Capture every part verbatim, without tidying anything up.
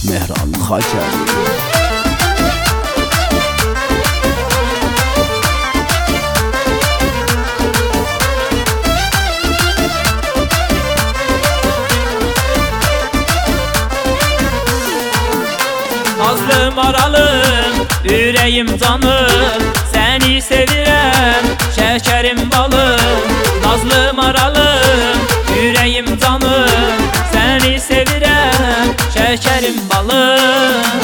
Mehran Xaçəri. Nazlı maralım, ürəyim canım, səni sevirəm, şəkərim balım. Nazlı maralım, ürəyim canım, səni sevirəm, şəkərim balım.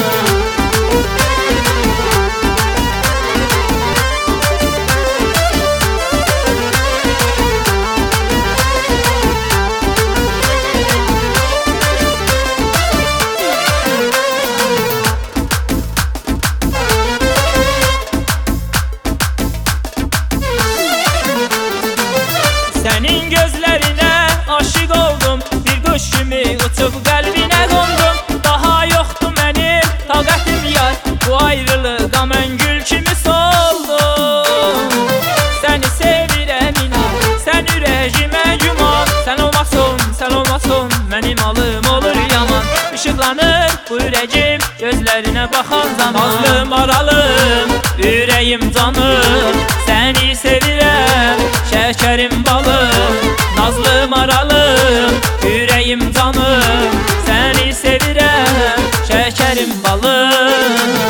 Sənin gözlərinə aşiq oldum, bir quş kimi uçub qəlbinə qondum. Daha yoxdur mənim taqətim yar, bu ayrılığa mən gül kimi soldum. Səni sevirəm inan, sən ürəyimə güman, sən olmasun, sən olmasun, mənim alım olur yaman. Işıqlanır bu ürəyim gözlərinə baxan zaman. Nazlı maralım, ürəyim canım, səni sevirəm, şəkərim balım. Nazlı maralım, ürəyim canım, səni sevirəm, şəkərim balım.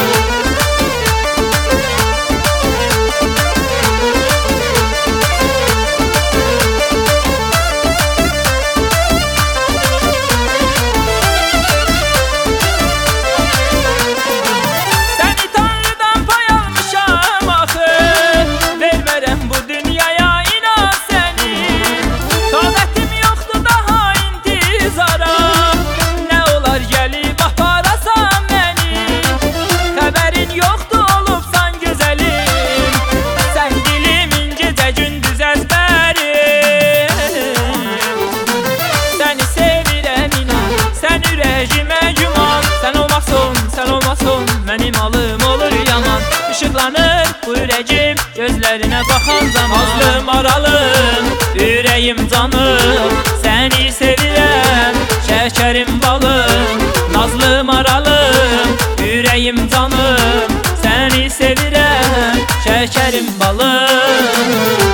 Sən olmasun, mənim alım olur yaman. Işıqlanır bu ürəyim gözlərinə baxan zaman. Nazlı maralım, ürəyim canım, səni sevirəm, şəkərim balım. Nazlı maralım, ürəyim canım, səni sevirəm, şəkərim balım.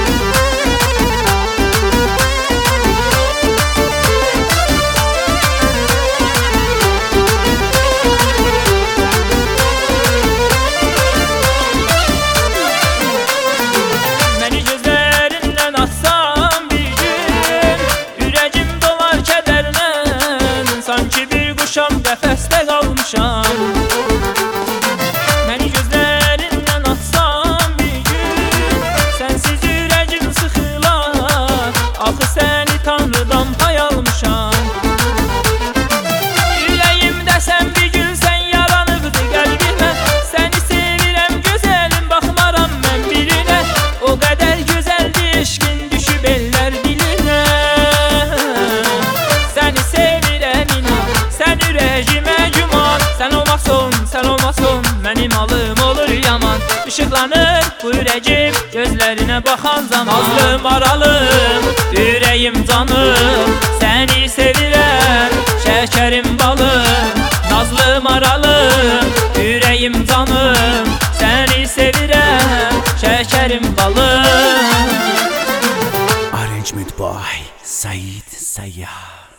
Qəfəsdə qalmışam. Məni gözlərindən atsan bir gün, sənsiz ürəyim sıxılar, axı səni Tanrıdan pay almışam. Ürəyimdə sən bir gün sən yaranıbdı qəlbimə, səni sevirəm gözəlim, baxmaram mən birinə. O qədər gözəldir eşqin düşüb ellər dilinə. Səni sevirəm inan, sən ürəyimə güman, sən olmasun, sən olmasun, mənim alım olur yaman. Işıqlanır bu ürəyim gözlərinə baxan zaman. Nazlı maralım, ürəyim canım, səni sevirəm, şəkərim balım. Nazlı maralım, ürəyim canım, səni sevirəm, şəkərim balım. Arrangement by Said Sayyar.